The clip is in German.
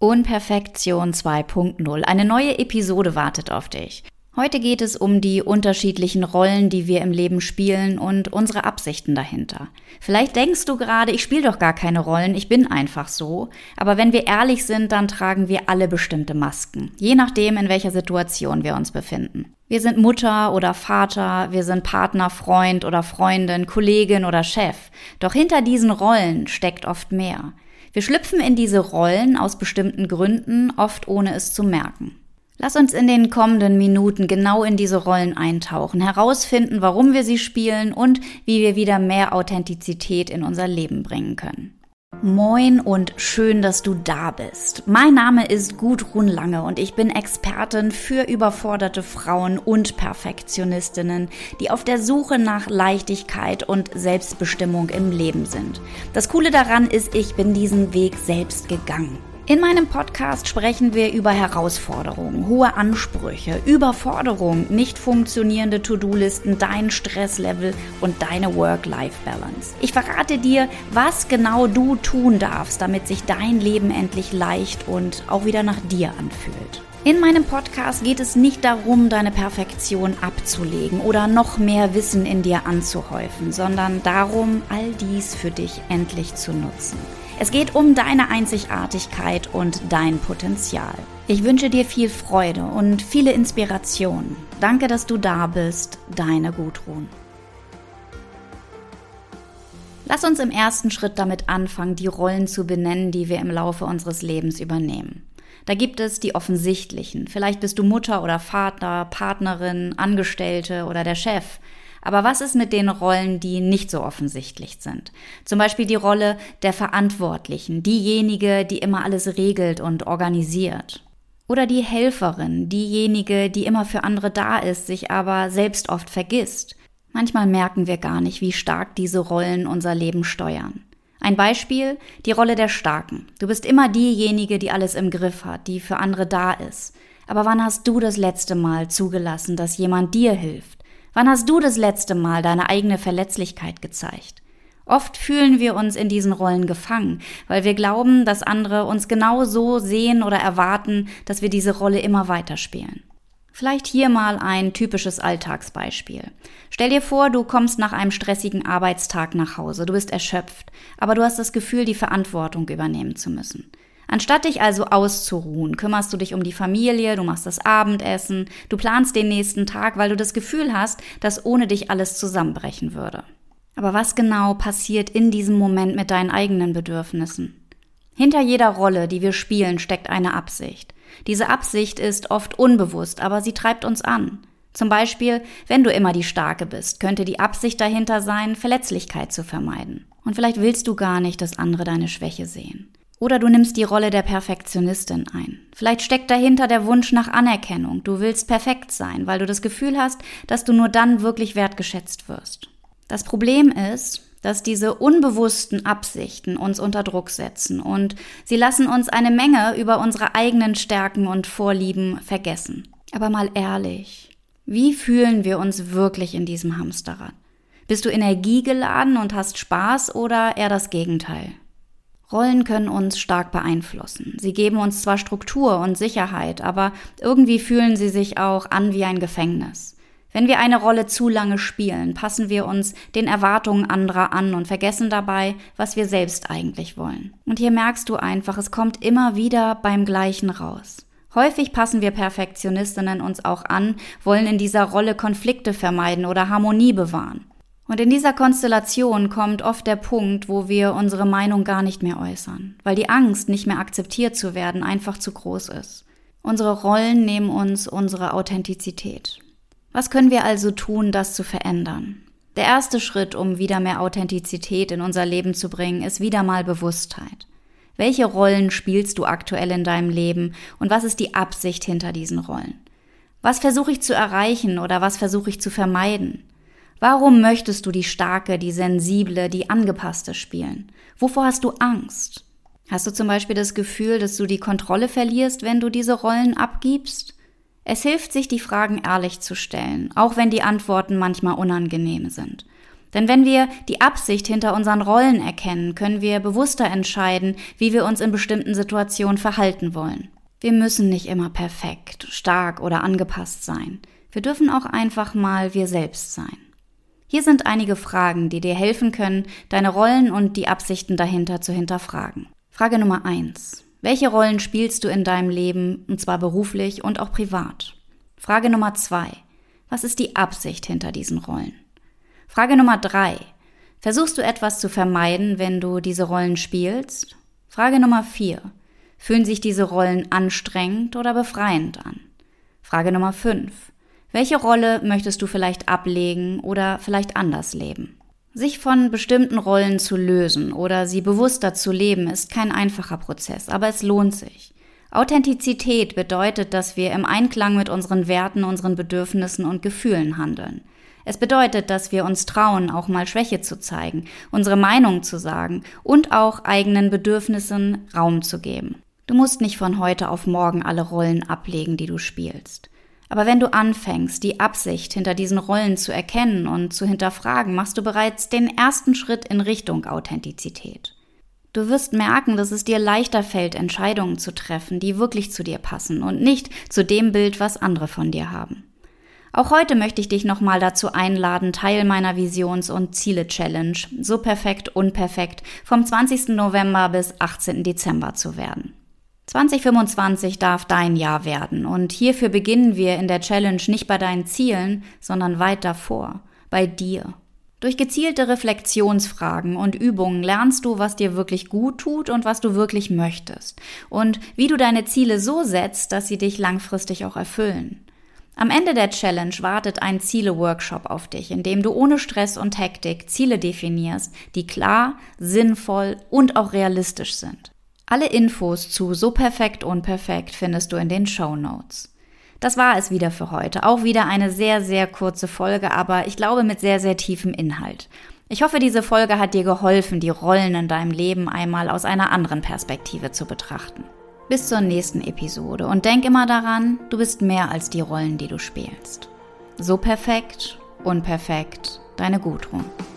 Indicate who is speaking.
Speaker 1: Unperfektion 2.0. Eine neue Episode wartet auf dich. Heute geht es um die unterschiedlichen Rollen, die wir im Leben spielen und unsere Absichten dahinter. Vielleicht denkst du gerade, ich spiele doch gar keine Rollen, ich bin einfach so. Aber wenn wir ehrlich sind, dann tragen wir alle bestimmte Masken, je nachdem, in welcher Situation wir uns befinden. Wir sind Mutter oder Vater, wir sind Partner, Freund oder Freundin, Kollegin oder Chef. Doch hinter diesen Rollen steckt oft mehr. Wir schlüpfen in diese Rollen aus bestimmten Gründen, oft ohne es zu merken. Lass uns in den kommenden Minuten genau in diese Rollen eintauchen, herausfinden, warum wir sie spielen und wie wir wieder mehr Authentizität in unser Leben bringen können. Moin und schön, dass du da bist. Mein Name ist Gudrun Lange und ich bin Expertin für überforderte Frauen und Perfektionistinnen, die auf der Suche nach Leichtigkeit und Selbstbestimmung im Leben sind. Das Coole daran ist, ich bin diesen Weg selbst gegangen. In meinem Podcast sprechen wir über Herausforderungen, hohe Ansprüche, Überforderung, nicht funktionierende To-Do-Listen, dein Stresslevel und deine Work-Life-Balance. Ich verrate dir, was genau du tun darfst, damit sich dein Leben endlich leicht und auch wieder nach dir anfühlt. In meinem Podcast geht es nicht darum, deine Perfektion abzulegen oder noch mehr Wissen in dir anzuhäufen, sondern darum, all dies für dich endlich zu nutzen. Es geht um deine Einzigartigkeit und dein Potenzial. Ich wünsche dir viel Freude und viele Inspirationen. Danke, dass du da bist. Deine Gudrun. Lass uns im ersten Schritt damit anfangen, die Rollen zu benennen, die wir im Laufe unseres Lebens übernehmen. Da gibt es die offensichtlichen. Vielleicht bist du Mutter oder Vater, Partnerin, Angestellte oder der Chef. Aber was ist mit den Rollen, die nicht so offensichtlich sind? Zum Beispiel die Rolle der Verantwortlichen, diejenige, die immer alles regelt und organisiert. Oder die Helferin, diejenige, die immer für andere da ist, sich aber selbst oft vergisst. Manchmal merken wir gar nicht, wie stark diese Rollen unser Leben steuern. Ein Beispiel, die Rolle der Starken. Du bist immer diejenige, die alles im Griff hat, die für andere da ist. Aber wann hast du das letzte Mal zugelassen, dass jemand dir hilft? Wann hast du das letzte Mal deine eigene Verletzlichkeit gezeigt? Oft fühlen wir uns in diesen Rollen gefangen, weil wir glauben, dass andere uns genau so sehen oder erwarten, dass wir diese Rolle immer weiterspielen. Vielleicht hier mal ein typisches Alltagsbeispiel. Stell dir vor, du kommst nach einem stressigen Arbeitstag nach Hause, du bist erschöpft, aber du hast das Gefühl, die Verantwortung übernehmen zu müssen. Anstatt dich also auszuruhen, kümmerst du dich um die Familie, du machst das Abendessen, du planst den nächsten Tag, weil du das Gefühl hast, dass ohne dich alles zusammenbrechen würde. Aber was genau passiert in diesem Moment mit deinen eigenen Bedürfnissen? Hinter jeder Rolle, die wir spielen, steckt eine Absicht. Diese Absicht ist oft unbewusst, aber sie treibt uns an. Zum Beispiel, wenn du immer die Starke bist, könnte die Absicht dahinter sein, Verletzlichkeit zu vermeiden. Und vielleicht willst du gar nicht, dass andere deine Schwäche sehen. Oder du nimmst die Rolle der Perfektionistin ein. Vielleicht steckt dahinter der Wunsch nach Anerkennung. Du willst perfekt sein, weil du das Gefühl hast, dass du nur dann wirklich wertgeschätzt wirst. Das Problem ist, dass diese unbewussten Absichten uns unter Druck setzen und sie lassen uns eine Menge über unsere eigenen Stärken und Vorlieben vergessen. Aber mal ehrlich, wie fühlen wir uns wirklich in diesem Hamsterrad? Bist du energiegeladen und hast Spaß oder eher das Gegenteil? Rollen können uns stark beeinflussen. Sie geben uns zwar Struktur und Sicherheit, aber irgendwie fühlen sie sich auch an wie ein Gefängnis. Wenn wir eine Rolle zu lange spielen, passen wir uns den Erwartungen anderer an und vergessen dabei, was wir selbst eigentlich wollen. Und hier merkst du einfach, es kommt immer wieder beim Gleichen raus. Häufig passen wir Perfektionistinnen uns auch an, wollen in dieser Rolle Konflikte vermeiden oder Harmonie bewahren. Und in dieser Konstellation kommt oft der Punkt, wo wir unsere Meinung gar nicht mehr äußern, weil die Angst, nicht mehr akzeptiert zu werden, einfach zu groß ist. Unsere Rollen nehmen uns unsere Authentizität. Was können wir also tun, das zu verändern? Der erste Schritt, um wieder mehr Authentizität in unser Leben zu bringen, ist wieder mal Bewusstheit. Welche Rollen spielst du aktuell in deinem Leben und was ist die Absicht hinter diesen Rollen? Was versuche ich zu erreichen oder was versuche ich zu vermeiden? Warum möchtest du die Starke, die Sensible, die Angepasste spielen? Wovor hast du Angst? Hast du zum Beispiel das Gefühl, dass du die Kontrolle verlierst, wenn du diese Rollen abgibst? Es hilft, sich die Fragen ehrlich zu stellen, auch wenn die Antworten manchmal unangenehm sind. Denn wenn wir die Absicht hinter unseren Rollen erkennen, können wir bewusster entscheiden, wie wir uns in bestimmten Situationen verhalten wollen. Wir müssen nicht immer perfekt, stark oder angepasst sein. Wir dürfen auch einfach mal wir selbst sein. Hier sind einige Fragen, die dir helfen können, deine Rollen und die Absichten dahinter zu hinterfragen. Frage Nummer 1. Welche Rollen spielst du in deinem Leben, und zwar beruflich und auch privat? Frage Nummer 2. Was ist die Absicht hinter diesen Rollen? Frage Nummer 3. Versuchst du etwas zu vermeiden, wenn du diese Rollen spielst? Frage Nummer 4. Fühlen sich diese Rollen anstrengend oder befreiend an? Frage Nummer 5. Welche Rolle möchtest du vielleicht ablegen oder vielleicht anders leben? Sich von bestimmten Rollen zu lösen oder sie bewusster zu leben, ist kein einfacher Prozess, aber es lohnt sich. Authentizität bedeutet, dass wir im Einklang mit unseren Werten, unseren Bedürfnissen und Gefühlen handeln. Es bedeutet, dass wir uns trauen, auch mal Schwäche zu zeigen, unsere Meinung zu sagen und auch eigenen Bedürfnissen Raum zu geben. Du musst nicht von heute auf morgen alle Rollen ablegen, die du spielst. Aber wenn du anfängst, die Absicht hinter diesen Rollen zu erkennen und zu hinterfragen, machst du bereits den ersten Schritt in Richtung Authentizität. Du wirst merken, dass es dir leichter fällt, Entscheidungen zu treffen, die wirklich zu dir passen und nicht zu dem Bild, was andere von dir haben. Auch heute möchte ich dich nochmal dazu einladen, Teil meiner Visions- und Ziele-Challenge So perfekt, unperfekt vom 20. November bis 18. Dezember zu werden. 2025 darf dein Jahr werden und hierfür beginnen wir in der Challenge nicht bei deinen Zielen, sondern weit davor, bei dir. Durch gezielte Reflexionsfragen und Übungen lernst du, was dir wirklich gut tut und was du wirklich möchtest und wie du deine Ziele so setzt, dass sie dich langfristig auch erfüllen. Am Ende der Challenge wartet ein Ziele-Workshop auf dich, in dem du ohne Stress und Hektik Ziele definierst, die klar, sinnvoll und auch realistisch sind. Alle Infos zu So perfekt, unperfekt findest du in den Shownotes. Das war es wieder für heute. Auch wieder eine sehr, sehr kurze Folge, aber ich glaube mit sehr, sehr tiefem Inhalt. Ich hoffe, diese Folge hat dir geholfen, die Rollen in deinem Leben einmal aus einer anderen Perspektive zu betrachten. Bis zur nächsten Episode und denk immer daran, du bist mehr als die Rollen, die du spielst. So perfekt, unperfekt, deine Gudrun.